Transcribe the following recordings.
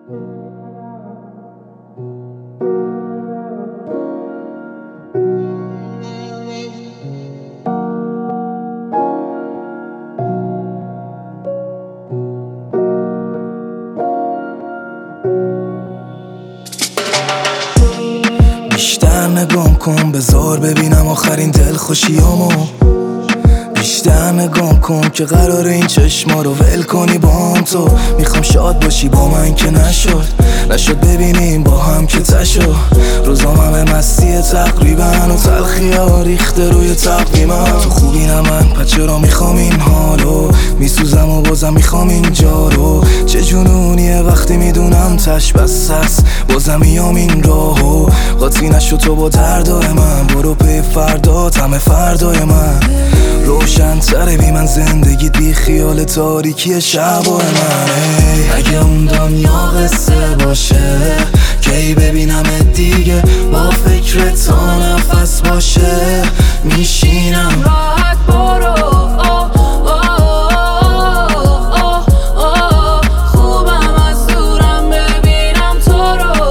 بیشتر نگام کن بذار ببینم آخرین دلخوشیامو. بیشتر نگام کن که قراره این چشما رو ول کنی با هم. تو میخوام شاد باشی با من که نشد ببینیم با هم که تشو. روزام همه مستی تقریبا و تلخی ها ریخته روی تقویمم. تو خوبی نه من پس چرا میخوام این حالو؟ میسوزم و بازم میخوام این جا رو. چه جنونیه وقتی میدونم تش بس هست بازم میام این راهو. قاطی نشو تو با دردای من، برو پی فردات همه فردای من. روشن تره بی من زندگیت بی خیال تاریکی شبای منه. اگه اون دنیا قصه باشه کی ببینم دیگه، با فکر تا نفس باشه میشینم راحت برو. خوبم از دورم ببینم تو رو.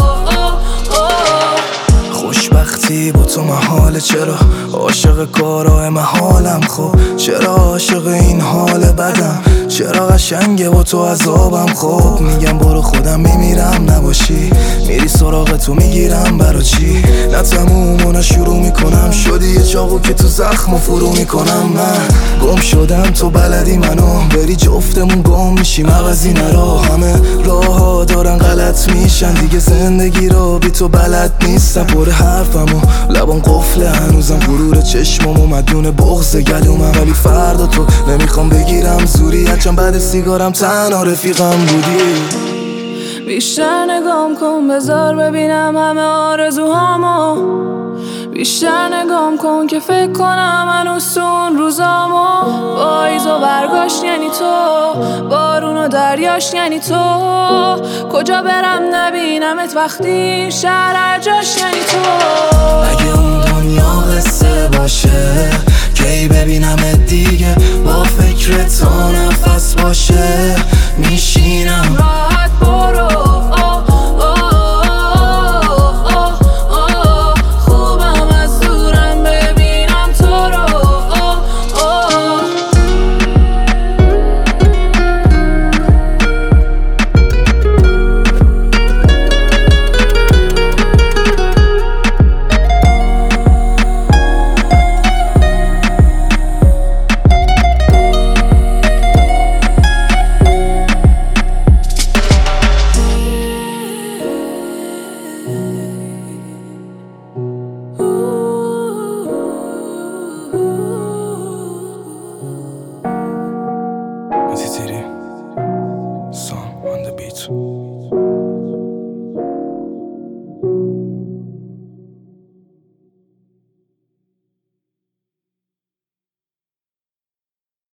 خوشبختی با تو محاله، چرا عاشق کارهای محالم؟ خب چرا عاشق این حال بدم؟ چرا قشنگه با تو عذابم؟ خب میگم برو خودم میمیرم نباشی، میری سراغ تو میگیرم برا چی؟ نه تموم و نه شروع میکنم، شدی یه چاقو که تو زخم و فرو میکنم. من گم شدم تو بلدی منو بری، جفتمون گم میشیم عوضی نرا. همه راه ها دارن غلط میشن دیگه، زندگی رو بی تو بلد نیستم. پر حرفم و لبان قفله هنوزم، غرور چشمم و مدیون بغض گلومم. ولی فردا تو نمیخوام بگیرم زوری، هرچند بعد سیگارم تنها رفیقم بودی. بیشتر نگام کن بذار ببینم همه آرزوهامو. بیشتر نگام کن که فکر کنم هنوز تو اون روزامو. پاییز و برگاشت یعنی تو، بارون و دریاش یعنی تو. کجا برم نبینمت وقتی شهر هر جاش یعنی تو. اگه اون دنیا قصه باشه کی ببینم دیگه، با فکر تا نفس باشه